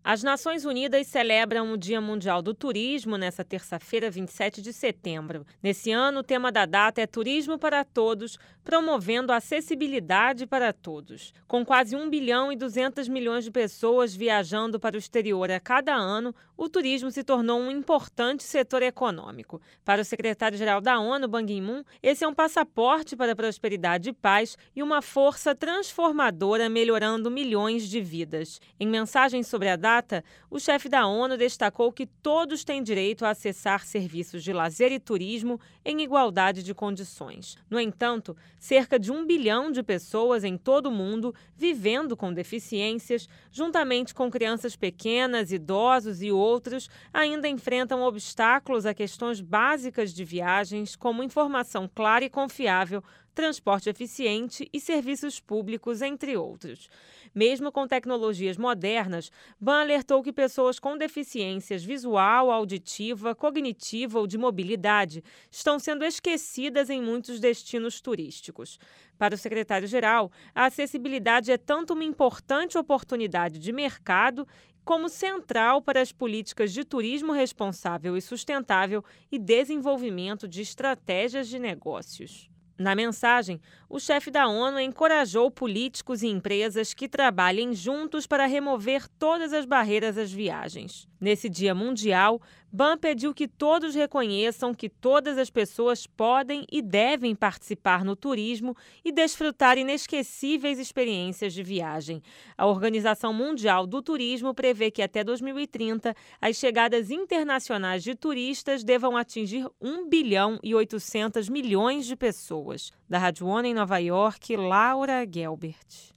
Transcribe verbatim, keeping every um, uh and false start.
As Nações Unidas celebram o Dia Mundial do Turismo nesta terça-feira, vinte e sete de setembro. Nesse ano, o tema da data é Turismo para Todos, promovendo a acessibilidade para todos. Com quase um bilhão e duzentos milhões de pessoas viajando para o exterior a cada ano, o turismo se tornou um importante setor econômico. Para o secretário-geral da ONU, Ban Ki-moon, esse é um passaporte para a prosperidade e paz e uma força transformadora melhorando milhões de vidas. Em mensagem sobre a data, o chefe da ONU destacou que todos têm direito a acessar serviços de lazer e turismo em igualdade de condições. No entanto, cerca de um bilhão de pessoas em todo o mundo vivendo com deficiências, juntamente com crianças pequenas, idosos e outros, ainda enfrentam obstáculos a questões básicas de viagens, como informação clara e confiável, transporte eficiente e serviços públicos, entre outros. Mesmo com tecnologias modernas, Ban alertou que pessoas com deficiências visual, auditiva, cognitiva ou de mobilidade estão sendo esquecidas em muitos destinos turísticos. Para o secretário-geral, a acessibilidade é tanto uma importante oportunidade de mercado como central para as políticas de turismo responsável e sustentável e desenvolvimento de estratégias de negócios. Na mensagem, o chefe da ONU encorajou políticos e empresas que trabalhem juntos para remover todas as barreiras às viagens. Nesse Dia Mundial, Ban pediu que todos reconheçam que todas as pessoas podem e devem participar no turismo e desfrutar inesquecíveis experiências de viagem. A Organização Mundial do Turismo prevê que até dois mil e trinta as chegadas internacionais de turistas devam atingir um bilhão e oitocentos milhões de pessoas. Da Rádio ONU em Nova York, Laura Gelbert.